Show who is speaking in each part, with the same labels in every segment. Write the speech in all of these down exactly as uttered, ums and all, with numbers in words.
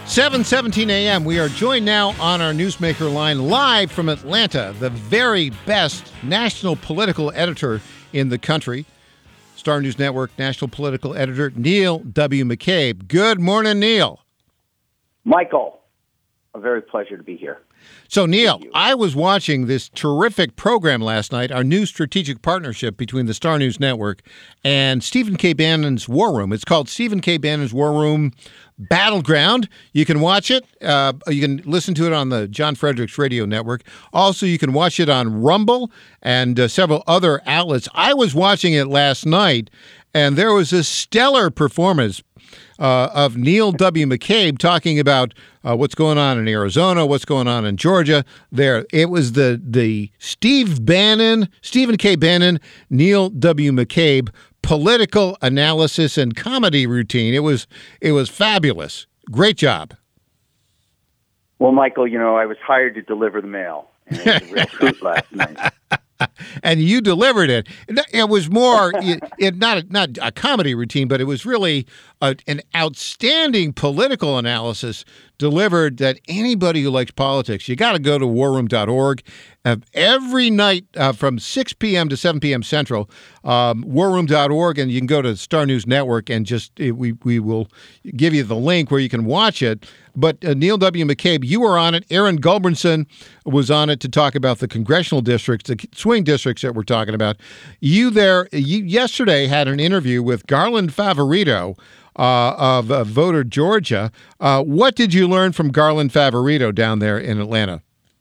Speaker 1: seven seventeen a.m. We are joined now on our Newsmaker line live from Atlanta, the very best national political editor in the country, Star News Network national political editor Neil W. McCabe. Good morning, Neil.
Speaker 2: Michael, a very pleasure to be here.
Speaker 1: So, Neil, I was watching this terrific program last night, our new strategic partnership between the Star News Network and Stephen K. Bannon's War Room. It's called Stephen K. Bannon's War Room Battleground. You can watch it. Uh, you can listen to it on the John Fredericks Radio Network. Also, you can watch it on Rumble and uh, several other outlets. I was watching it last night, and there was a stellar performance Uh, of Neil W. McCabe talking about uh, what's going on in Arizona, what's going on in Georgia. There, it was the the Steve Bannon, Stephen K. Bannon, Neil W. McCabe political analysis and comedy routine. It was it was fabulous. Great job.
Speaker 2: Well, Michael, you know I was hired to deliver the mail, and it was a real treat last night.
Speaker 1: And you delivered it. It was more, it, it not a, not a comedy routine, but it was really a, an outstanding political analysis delivered that anybody who likes politics, you got to go to war room dot org. Uh, every night uh, from six p.m. to seven p.m. Central, um, war room dot org, and you can go to Star News Network and just, it, we, we will give you the link where you can watch it. But uh, Neil W. McCabe, you were on it. Aaron Gulbranson was on it to talk about the congressional districts, the swing districts that we're talking about. You there, you yesterday had an interview with Garland Favorito uh, of uh, Voter Georgia. Uh, what did you learn from Garland Favorito down there in Atlanta?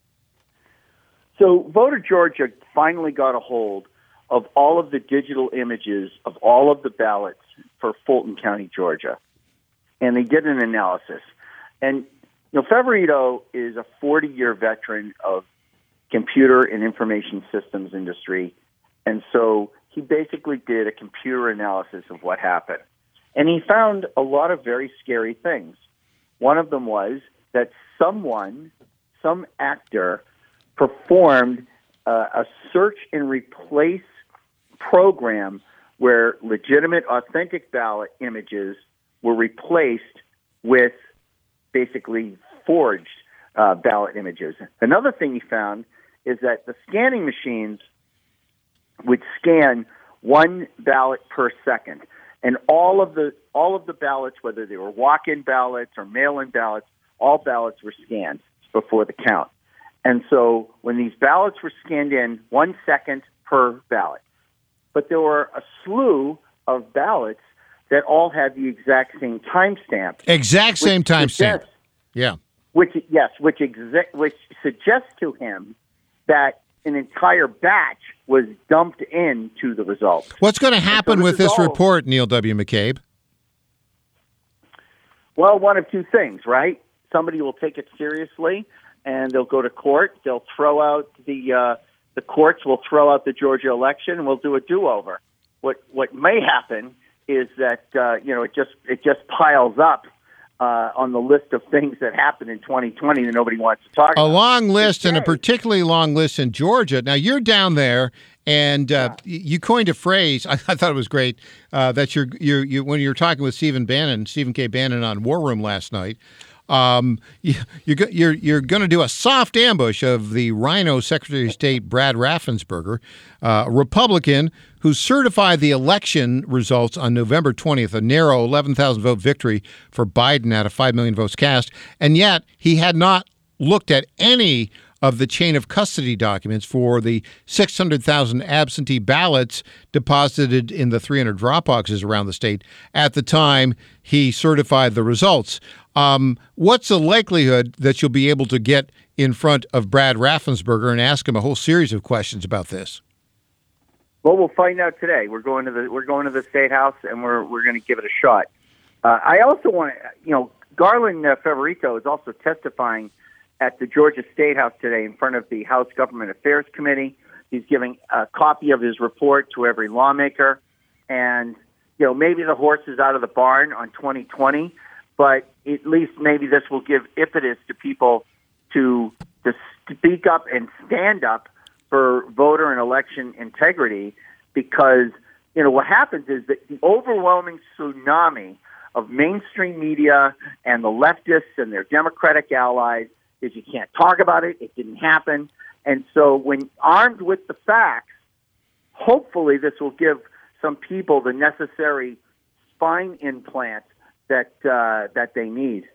Speaker 2: So Voter Georgia finally got a hold of all of the digital images of all of the ballots for Fulton County, Georgia. And they did an analysis. And, you know, Favorito is a forty-year veteran of computer and information systems industry. And so he basically did a computer analysis of what happened. And he found a lot of very scary things. One of them was that someone, some actor, performed uh, a search and replace program where legitimate, authentic ballot images were replaced with basically forged uh, ballot images. Another thing he found is that the scanning machines would scan one ballot per second, and all of the all of the ballots, whether they were walk-in ballots or mail-in ballots, all ballots were scanned before the count. And so when these ballots were scanned in, one second per ballot. But there were a slew of ballots that all had the exact same timestamp.
Speaker 1: Exact same timestamp. Yeah.
Speaker 2: Which, yes, which, exa- which suggests to him that an entire batch was dumped into the results.
Speaker 1: What's going to happen
Speaker 2: so
Speaker 1: with
Speaker 2: this
Speaker 1: this
Speaker 2: all,
Speaker 1: report, Neil W. McCabe?
Speaker 2: Well, one of two things, right? Somebody will take it seriously, and they'll go to court. They'll throw out the uh, the courts will throw out the Georgia election, and we'll do a do-over. What what may happen is that uh, you know it just it just piles up uh, on the list of things that happened in twenty twenty that nobody wants to talk
Speaker 1: a
Speaker 2: about.
Speaker 1: A long list,
Speaker 2: and
Speaker 1: a particularly long list in Georgia. Now you're down there, and uh, yeah. you coined a phrase. I, I thought it was great uh, that you're you you when you were talking with Stephen Bannon, Stephen K. Bannon on War Room last night. Um, you, you're you're you're going to do a soft ambush of the Rhino Secretary of State Brad Raffensperger, uh, a Republican who certified the election results on November twentieth, a narrow eleven thousand vote victory for Biden out of five million votes cast, and yet he had not looked at any of the chain of custody documents for the six hundred thousand absentee ballots deposited in the three hundred drop boxes around the state at the time he certified the results. Um, what's the likelihood that you'll be able to get in front of Brad Raffensperger and ask him a whole series of questions about this?
Speaker 2: Well, we'll find out today. We're going to the we're going to the State House, and we're we're going to give it a shot. Uh, I also want to, you know, Garland uh, Favorito is also testifying at the Georgia State House today in front of the House Government Affairs Committee. He's giving a copy of his report to every lawmaker, and you know maybe the horse is out of the barn on twenty twenty. But at least maybe this will give impetus to people to to speak up and stand up for voter and election integrity, because you know what happens is that the overwhelming tsunami of mainstream media and the leftists and their Democratic allies is you can't talk about it. It didn't happen. And so when armed with the facts, hopefully this will give some people the necessary spine implant that uh, that they need.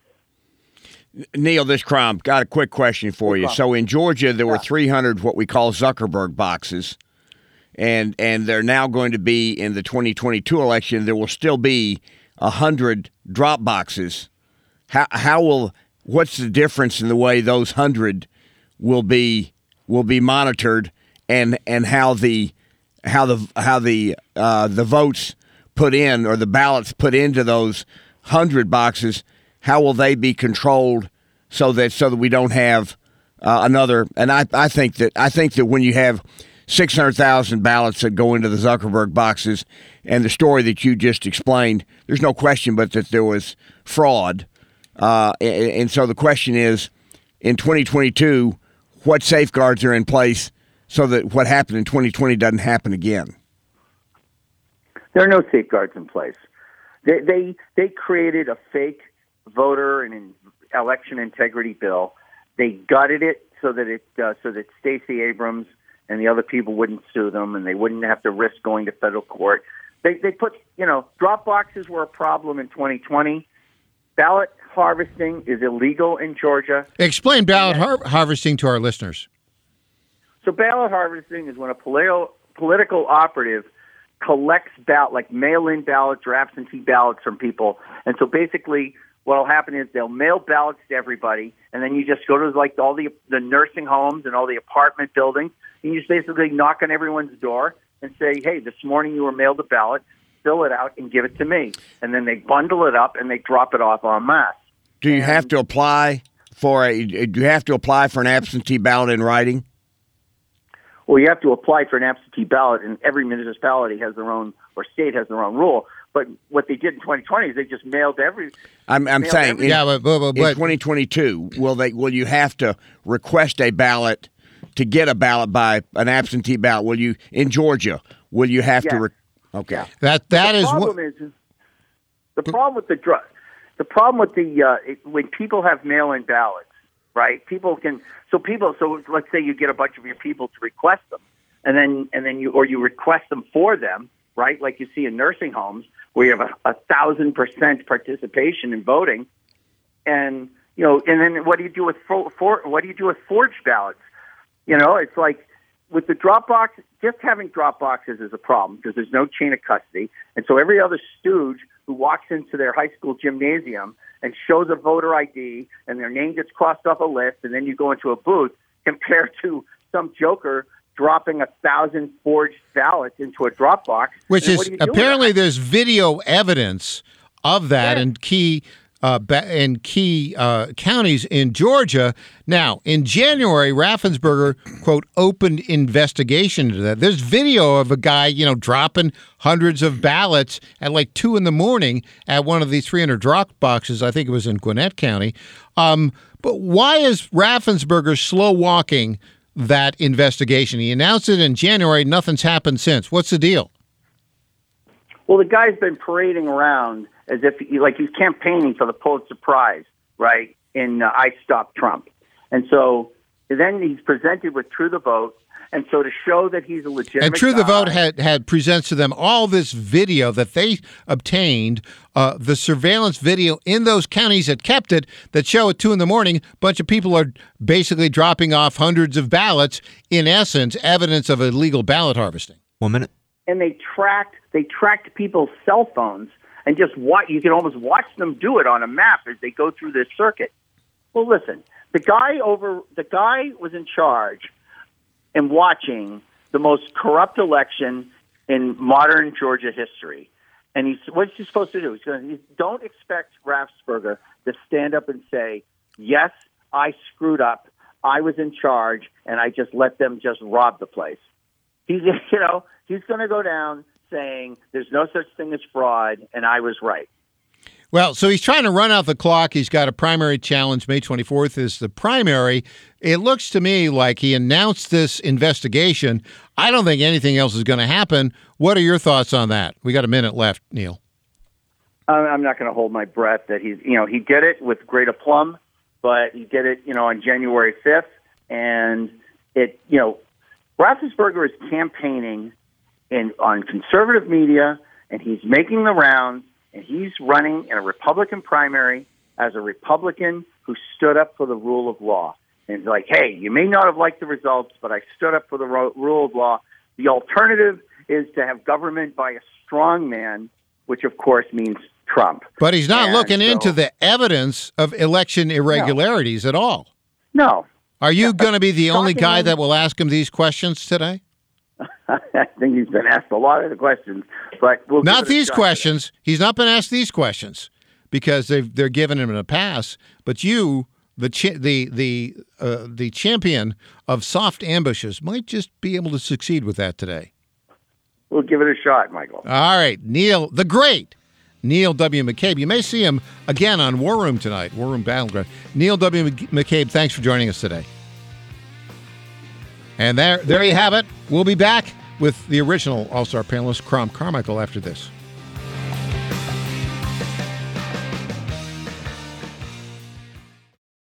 Speaker 3: Neil, this crime, got a quick question for you. So in Georgia, there were
Speaker 2: Yeah.
Speaker 3: three hundred what we call Zuckerberg boxes, and and they're now going to be in the twenty twenty-two election. There will still be one hundred drop boxes. How how will what's the difference in the way those one hundred will be will be monitored, and and how the how the how the uh, the votes put in or the ballots put into those one hundred boxes, how will they be controlled so that so that we don't have uh, another? And I, I think that I think that when you have six hundred thousand ballots that go into the Zuckerberg boxes, and the story that you just explained, there's no question but that there was fraud. Uh, and, and so the question is, in twenty twenty-two, what safeguards are in place so that what happened in twenty twenty doesn't happen again?
Speaker 2: There are no safeguards in place. They they, they created a fake voter and in election integrity bill. They gutted it so that it uh, so that Stacey Abrams and the other people wouldn't sue them, and they wouldn't have to risk going to federal court. They they put you know drop boxes were a problem in twenty twenty. Ballot harvesting is illegal in Georgia.
Speaker 1: Explain ballot har- harvesting to our listeners.
Speaker 2: So ballot harvesting is when a political political operative collects ballot, like mail-in ballots or absentee ballots from people. And so basically what will happen is they'll mail ballots to everybody, and then you just go to like all the the nursing homes and all the apartment buildings, and you just basically knock on everyone's door and say, hey, this morning you were mailed a ballot, fill it out and give it to me. And then they bundle it up and they drop it off en masse.
Speaker 3: Do you have to apply for a? Do you have to apply for an absentee ballot in writing?
Speaker 2: Well, you have to apply for an absentee ballot, and every municipality has their own, or state has their own rule. But what they did in twenty twenty is they just mailed every.
Speaker 3: I'm, I'm
Speaker 2: mailed
Speaker 3: saying,
Speaker 2: every,
Speaker 3: in,
Speaker 1: Yeah, but, but, but,
Speaker 3: in
Speaker 1: but
Speaker 3: twenty twenty-two, will they? Will you have to request a ballot to get a ballot by an absentee ballot? Will you in Georgia? Will you have
Speaker 2: Yes.
Speaker 3: to? Re- okay.
Speaker 2: Yeah.
Speaker 1: that that
Speaker 2: the
Speaker 1: is
Speaker 2: problem
Speaker 1: what.
Speaker 2: is, is the problem with the drug. The problem with the uh, it, when people have mail-in ballots, right? People can so people so let's say you get a bunch of your people to request them, and then and then you or you request them for them, right? Like you see in nursing homes where you have a, a thousand percent participation in voting, and you know, and then what do you do with for, for what do you do with forged ballots? You know, it's like with the Dropbox, just having drop boxes is a problem because there's no chain of custody, and so every other stooge who walks into their high school gymnasium and shows a voter I D and their name gets crossed off a list, and then you go into a booth, compared to some joker dropping a thousand forged ballots into a Dropbox.
Speaker 1: Which
Speaker 2: And
Speaker 1: is
Speaker 2: what do you do with
Speaker 1: apparently
Speaker 2: that?
Speaker 1: there's video evidence of that
Speaker 2: Yeah.
Speaker 1: in key uh, ba- in key uh, counties in Georgia. Now, in January, Raffensperger, quote, opened investigation into that. There's video of a guy, you know, dropping hundreds of ballots at like two in the morning at one of these three hundred drop boxes. I think it was in Gwinnett County. Um, but why is Raffensperger slow walking that investigation? He announced it in January. Nothing's happened since. What's the deal?
Speaker 2: Well, the guy's been parading around as if he, like he's campaigning for the Pulitzer Prize, right? In uh, I Stop Trump, and so then he's presented with True the Vote, and so to show that he's a legitimate
Speaker 1: And True the
Speaker 2: guy-
Speaker 1: Vote had, had presents to them all this video that they obtained, uh, the surveillance video in those counties that kept it, that show at two in the morning, a bunch of people are basically dropping off hundreds of ballots, in essence, evidence of illegal ballot harvesting.
Speaker 4: One minute.
Speaker 2: and they tracked they tracked people's cell phones and just watch. You can almost watch them do it on a map as they go through this circuit. Well, listen, the guy over the guy was in charge and watching the most corrupt election in modern Georgia history. And he's what's he supposed to do? He's going to don't expect Raffensperger to stand up and say, "Yes, I screwed up. I was in charge, and I just let them just rob the place." He's you know he's going to go down saying, "There's no such thing as fraud, and I was right."
Speaker 1: Well, so he's trying to run out the clock. He's got a primary challenge. May twenty-fourth is the primary. It looks to me like he announced this investigation. I don't think anything else is going to happen. What are your thoughts on that? We got a minute left, Neil.
Speaker 2: I'm I'm not going to hold my breath that he's, you know, he did it with great aplomb, but he did it, you know, on January fifth. And it, you know, Roethlisberger is campaigning in on conservative media, and he's making the rounds, and he's running in a Republican primary as a Republican who stood up for the rule of law. And it's like, hey, you may not have liked the results, but I stood up for the ro- rule of law. The alternative is to have government by a strong man, which of course means Trump.
Speaker 1: But he's not
Speaker 2: and
Speaker 1: looking
Speaker 2: so,
Speaker 1: into the evidence of election irregularities
Speaker 2: no.
Speaker 1: at all.
Speaker 2: No.
Speaker 1: Are you
Speaker 2: Yeah,
Speaker 1: going to be the only guy
Speaker 2: shockingly-
Speaker 1: that will ask him these questions today?
Speaker 2: I think he's been asked a lot of the questions, but we'll
Speaker 1: Not
Speaker 2: give it a
Speaker 1: these
Speaker 2: shot.
Speaker 1: questions. He's not been asked these questions because they've they're giving him a pass. But you, the cha- the the uh, the champion of soft ambushes, might just be able to succeed with that today.
Speaker 2: We'll give it a shot, Michael.
Speaker 1: All right, Neil, the great Neil W. McCabe. You may see him again on War Room tonight, War Room Battleground. Neil W. McCabe, thanks for joining us today. And there, there you have it. We'll be back with the original All-Star panelist, Crom Carmichael, after this.